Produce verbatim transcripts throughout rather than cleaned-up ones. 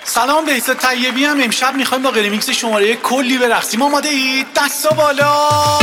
سلام، بهزاد طیبی هم. امشب میخوایم با ریمیکس شماره کلی برقصیم. آماده اید؟ دستا بالا.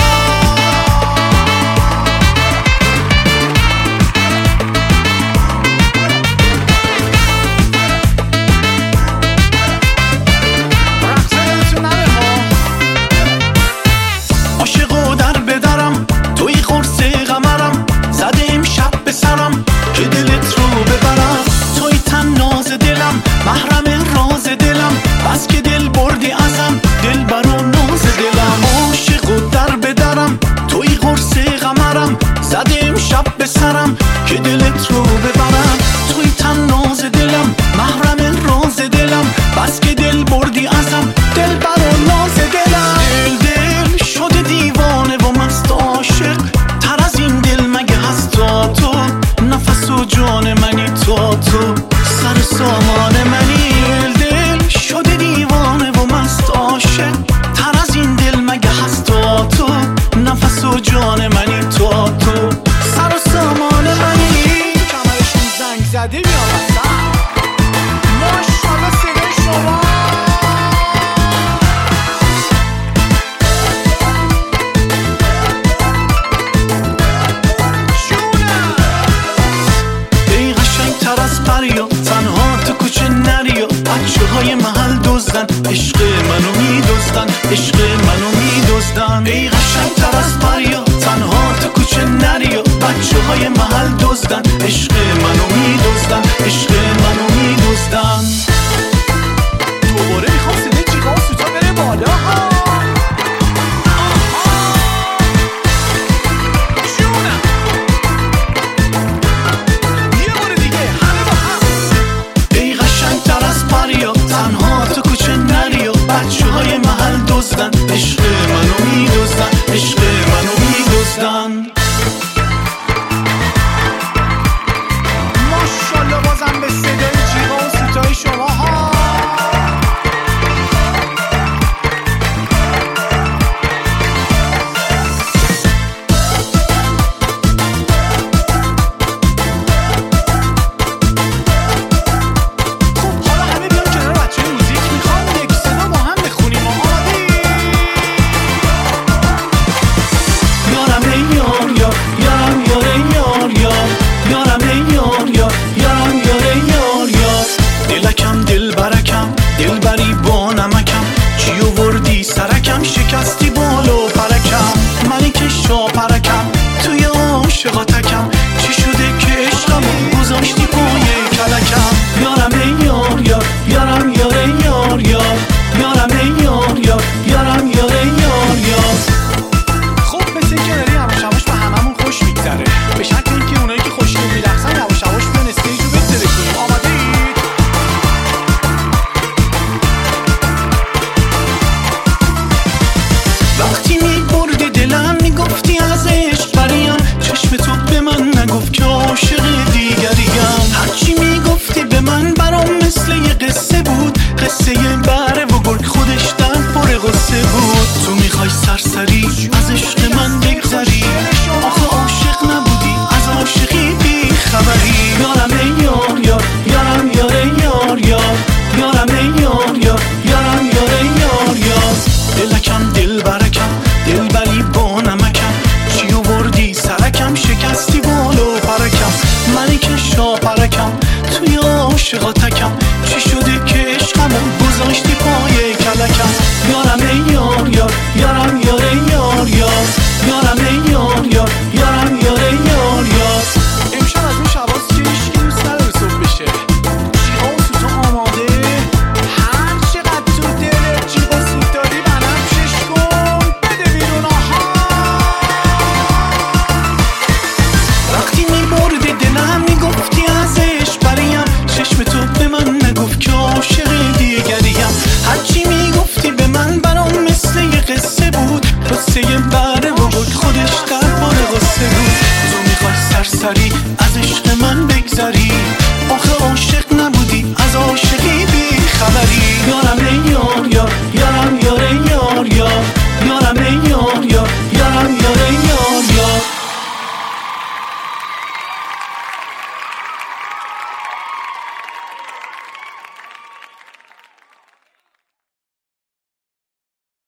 عاشقو در بدرم، توی قرص قمرم، زده امشب به سرم که دلت رو ببرم. توی تناز دلم، محرم راز دلم، بس که دل بردی ازم، دل برا ناز دلم. عاشقو در بدرم، توی قرص قمرم، زده امشب به سرم که دلت رو ببرم. توی تناز دلم، محرم راز دلم، بس که دل بردی ازم، دل برا ناز دلم. دل دل شده دیوانه و مست عاشق، تر از این دل مگه هست تا تو؟ نفس و جان منی تا تو، سر سامان منی. دل دل شده دیوانه و مست عاشق، تر از این دل مگه هست تا تو؟ نفس و جان منی تا تو، سر و سامان منی. کمرشون زنگ زده بیام اصلا. ماشالله صدای شما. تر از پریا تنها تو کوچه نریا، بچه های محل دزدن، عشق منو میدزدن، عشق منو میدزدن. ای قشنگ تر از پریا تنها تو کوچه نریا، بچه های محل دزدن، عشق منو میدزدن، عشق منو میدزدن. دوباره میخوام صدای جیغا و سوتا بره بالا ها. تنها تو کوچه نریا، بچه های محل دزدن، عشق منو میدزدن، عشق منو میدزدن. ماشالله بازم به صدای جیغا و سوتای شما ها. شکستی بالو پرکم، منی که شاپرکم، توی عاشقاتکم. چی شده که عشقمو گذاشتی پای کلکم؟ یارم ای یار یار، یارم یار ای یار یار، یارم ای یار یار، یارم یار ای یار یار. خب مثل اینکه داری یواش یواش به هممون خوش میگذره، به شکل اینکه اونایی که خوشگل میرقصن یواش یواش بیان استیجو بتره کنیم. آماده اید؟ وقتی میبردی دلم میگفتی از عشق بریم، چشم تو به من نگفت که عاشق دیگریم. هرچی میگفتی به من برام مثل یه قصه بود، قصه بره و گرگ خودش در پر غصه بود.